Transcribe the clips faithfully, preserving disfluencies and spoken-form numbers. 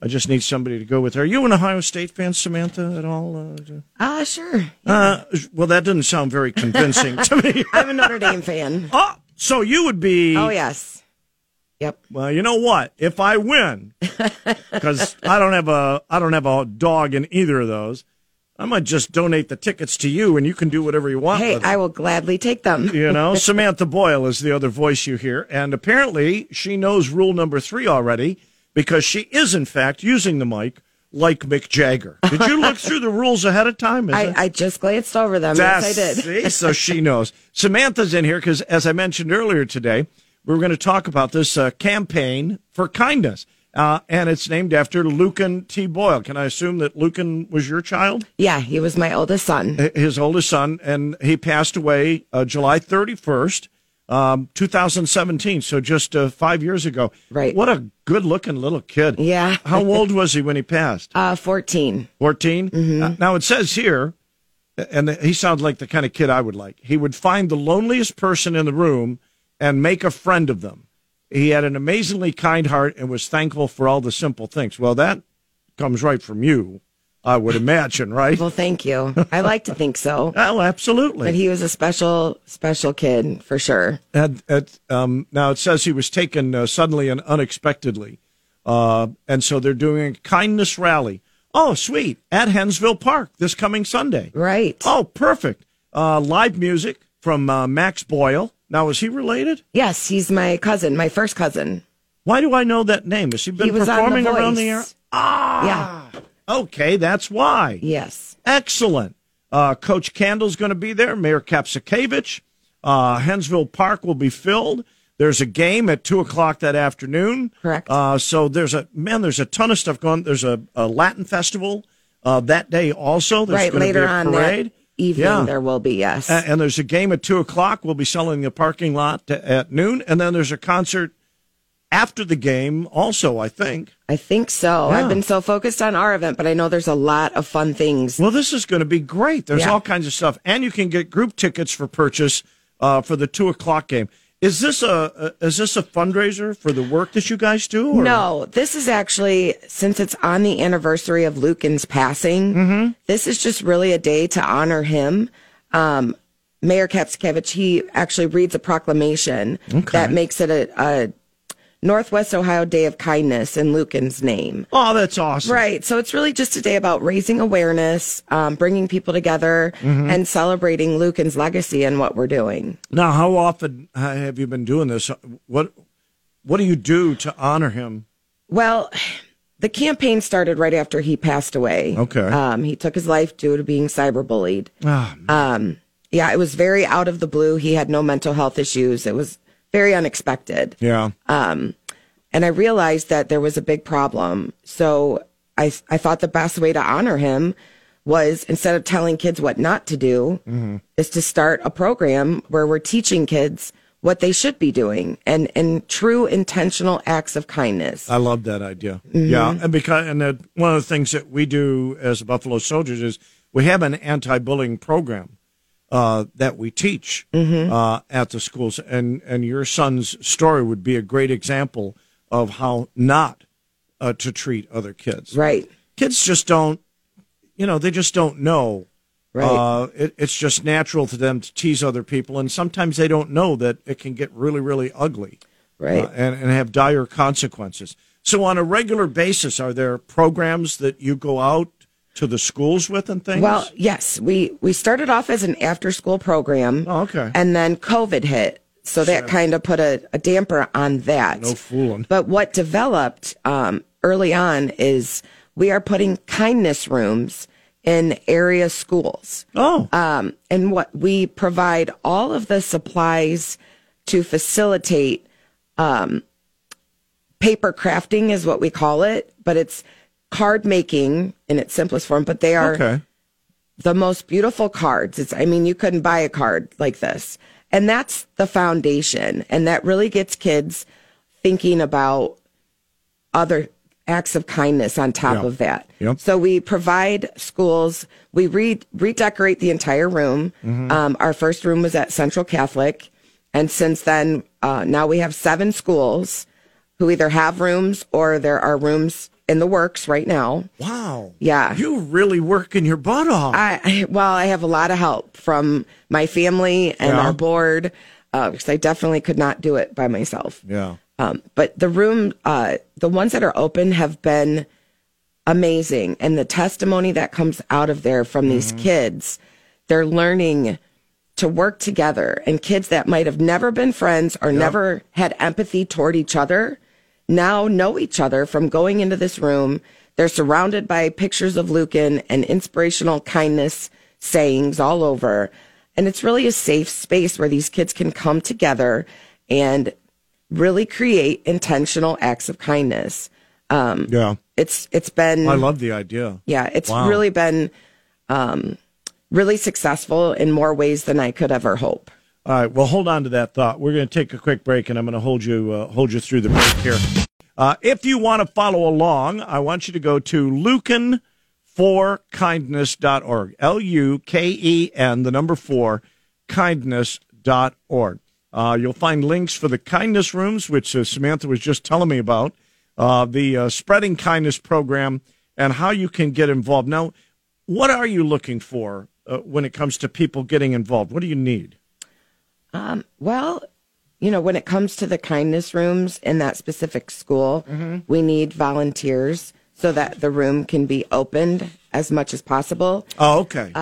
I just need somebody to go with her. Are you an Ohio State fan, Samantha, at all? Uh, uh sure. Yeah. Uh, well, that doesn't sound very convincing to me. I'm a Notre Dame fan. Oh, so you would be... Oh, yes. Yep. Well, you know what? If I win, because I don't have a I don't have a dog in either of those, I might just donate the tickets to you, and you can do whatever you want Hey, with them. I will gladly take them. You know, Samantha Boyle is the other voice you hear, and apparently she knows rule number three already because she is, in fact, using the mic like Mick Jagger. Did you look through the rules ahead of time? Is I, it? I just glanced over them. That's, yes, I did. See? So she knows. Samantha's in here because, as I mentioned earlier today, we're going to talk about this uh, campaign for kindness. Uh, and it's named after Lucan T. Boyle. Can I assume that Lucan was your child? Yeah, he was my oldest son. His oldest son, and he passed away uh, July thirty-first, um, two thousand seventeen, so just uh, five years ago. Right. What a good-looking little kid. Yeah. How old was he when he passed? Uh, fourteen. fourteen? Mm-hmm. Uh, now, it says here, and he sounds like the kind of kid I would like, he would find the loneliest person in the room and make a friend of them. He had an amazingly kind heart and was thankful for all the simple things. Well, that comes right from you, I would imagine, right? Well, thank you. I like to think so. Well, absolutely. But he was a special, special kid, for sure. And, and, um, now, it says he was taken uh, suddenly and unexpectedly. Uh, and so they're doing a kindness rally. Oh, sweet. At Hensville Park this coming Sunday. Right. Oh, perfect. Uh, live music from uh, Max Boyle. Now, is he related? Yes, he's my cousin, my first cousin. Why do I know that name? Has he been he was performing on The around Voice. the area? Ah, yeah. Okay, that's why. Yes. Excellent. Uh, Coach Candle's going to be there. Mayor Kapsakevich. Uh, Hensville Park will be filled. There's a game at two o'clock that afternoon. Correct. Uh, so there's a, man, there's a ton of stuff going. There's a, a Latin festival uh, that day also. There's right, going later to be a on parade. that evening Yeah. there will be, yes. And, and there's a game at two o'clock. We'll be selling the parking lot to, at noon. And then there's a concert after the game also, I think. I think so. Yeah. I've been so focused on our event, but I know there's a lot of fun things. Well, this is going to be great. There's Yeah. all kinds of stuff. And you can get group tickets for purchase uh, for the two o'clock game. Is this a, a is this a fundraiser for the work that you guys do? Or? No, this is actually, since it's on the anniversary of Lucan's passing, Mm-hmm. this is just really a day to honor him. Um, Mayor Kapsakevich, he actually reads a proclamation Okay. that makes it a, a Northwest Ohio Day of Kindness in Lucan's name. Oh, that's awesome. Right. So it's really just a day about raising awareness, um, bringing people together, Mm-hmm. and celebrating Lucan's legacy and what we're doing. Now, how often uh, have you been doing this? What What do you do to honor him? Well, the campaign started right after he passed away. Okay. Um, he took his life due to being cyberbullied. Oh, Um, yeah, it was very out of the blue. He had no mental health issues. It was very unexpected. yeah. Um, and I realized that there was a big problem. So I, I thought the best way to honor him was, instead of telling kids what not to do, Mm-hmm. is to start a program where we're teaching kids what they should be doing and, and true intentional acts of kindness. I love that idea. Mm-hmm. Yeah, and because and that one of the things that we do as Buffalo Soldiers is we have an anti-bullying program uh, that we teach Mm-hmm. uh, at the schools, and and your son's story would be a great example of how not uh, to treat other kids. Right. Kids just don't, you know, they just don't know. Right. Uh, it, it's just natural to them to tease other people, and sometimes they don't know that it can get really, really ugly. Right. Uh, and, and have dire consequences. So on a regular basis, are there programs that you go out to the schools with and things? Well, yes, we, we started off as an after-school program. Oh, okay. And then COVID hit. So that kind of put a, a damper on that. No fooling. But what developed um, early on is we are putting kindness rooms in area schools. Oh. Um, and what we provide all of the supplies to facilitate um, paper crafting is what we call it, but it's card making in its simplest form, but they are Okay. the most beautiful cards. It's, I mean, you couldn't buy a card like this. And that's the foundation. And that really gets kids thinking about other acts of kindness on top Yeah. of that. Yep. So we provide schools, we re- redecorate the entire room. Mm-hmm. Um, our first room was at Central Catholic. And since then, uh, now we have seven schools who either have rooms or there are rooms in the works right now. Wow. Yeah. You really working your butt off. I, I well, I have a lot of help from my family and Yeah. our board, uh, because I definitely could not do it by myself. Yeah. Um, but the room, uh, the ones that are open have been amazing. And the testimony that comes out of there from these Mm-hmm. kids, they're learning to work together. And kids that might have never been friends or Yep. never had empathy toward each other now know each other from going into this room. They're surrounded by pictures of Lucan and inspirational kindness sayings all over. And it's really a safe space where these kids can come together and really create intentional acts of kindness. Um, Yeah. It's it's been I love the idea. yeah, it's Wow. really been um, really successful in more ways than I could ever hope. All right. Well, hold on to that thought. We're going to take a quick break, and I'm going to hold you uh, hold you through the break here. Uh, if you want to follow along, I want you to go to lucan for kindness dot org. L U K E N, the number four, kindness dot org. Uh, you'll find links for the kindness rooms, which uh, Samantha was just telling me about, uh, the uh, Spreading Kindness program, and how you can get involved. Now, what are you looking for uh, when it comes to people getting involved? What do you need? Um, well, you know, when it comes to the kindness rooms in that specific school, Mm-hmm. we need volunteers so that the room can be opened as much as possible. Oh, okay.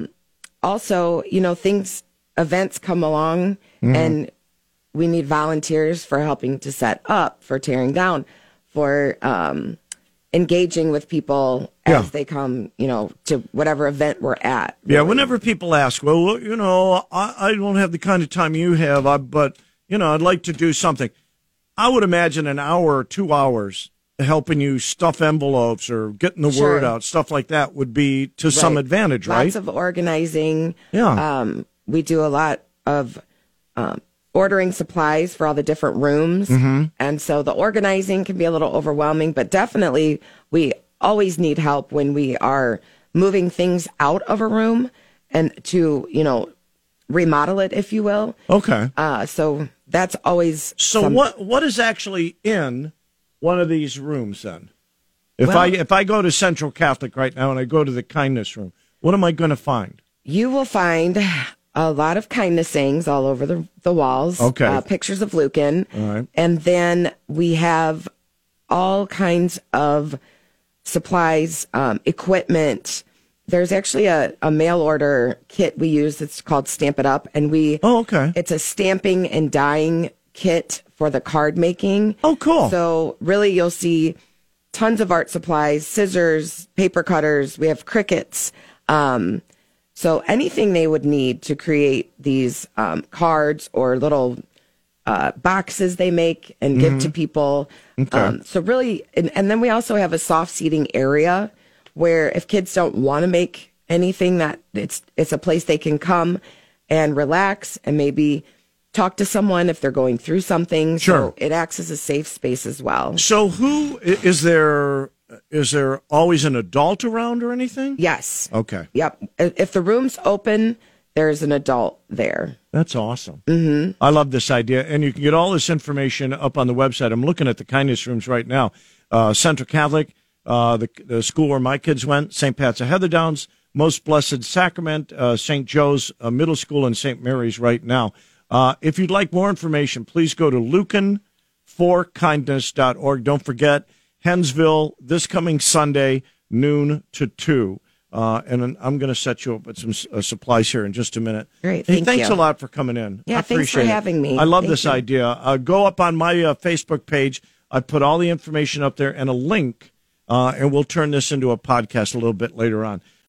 Also, you know, things, events come along Mm-hmm. and we need volunteers for helping to set up, for tearing down, for um, engaging with people Yeah. as they come, you know, to whatever event we're at. Yeah, really. whenever people ask, well, you know, I, I don't have the kind of time you have, I, but, you know, I'd like to do something. I would imagine an hour or two hours helping you stuff envelopes or getting the Sure. word out, stuff like that would be to some Right. advantage, right? Lots of organizing. Yeah. Um, we do a lot of um, ordering supplies for all the different rooms. Mm-hmm. And so the organizing can be a little overwhelming, but definitely we always need help when we are moving things out of a room and to, you know, remodel it, if you will. Okay. Uh, so that's always So some- what what is actually in one of these rooms then? If Well- I if I go to Central Catholic right now and I go to the kindness room, what am I going to find? You will find a lot of kindness sayings all over the, the walls. Okay. Uh, pictures of Lucan. All right. And then we have all kinds of supplies, um, equipment. There's actually a, a mail order kit we use that's called Stamp It Up. And we, Oh, okay. it's a stamping and dyeing kit for the card making. Oh, cool. So really you'll see tons of art supplies, scissors, paper cutters. We have crickets. Um, so anything they would need to create these um, cards or little uh, boxes they make and give to people. Okay. Um, so really, and, and then we also have a soft seating area where if kids don't want to make anything, that it's it's a place they can come and relax and maybe talk to someone if they're going through something. Sure. So it acts as a safe space as well. So who i- is there? Is there always an adult around or anything? Yes. Okay, Yep. If the room's open, there's an adult there. that's awesome. Mm-hmm. I love this idea, and you can get all this information up on the website. I'm looking at the kindness rooms right now. Uh, Central Catholic, uh, the, the school where my kids went, Saint Pat's of Heatherdowns, Most Blessed Sacrament, uh, Saint Joe's uh, Middle School, and Saint Mary's right now. Uh, if you'd like more information, please go to lucan for kindness dot org. Don't forget, Hensville, this coming Sunday, noon to two. Uh, and I'm going to set you up with some uh, supplies here in just a minute. Great, Hey, thank thanks you. a lot for coming in. Yeah, I thanks for appreciate it. having me. I love Thank this you. idea. Uh, go up on my uh, Facebook page. I put all the information up there and a link, uh, and we'll turn this into a podcast a little bit later on.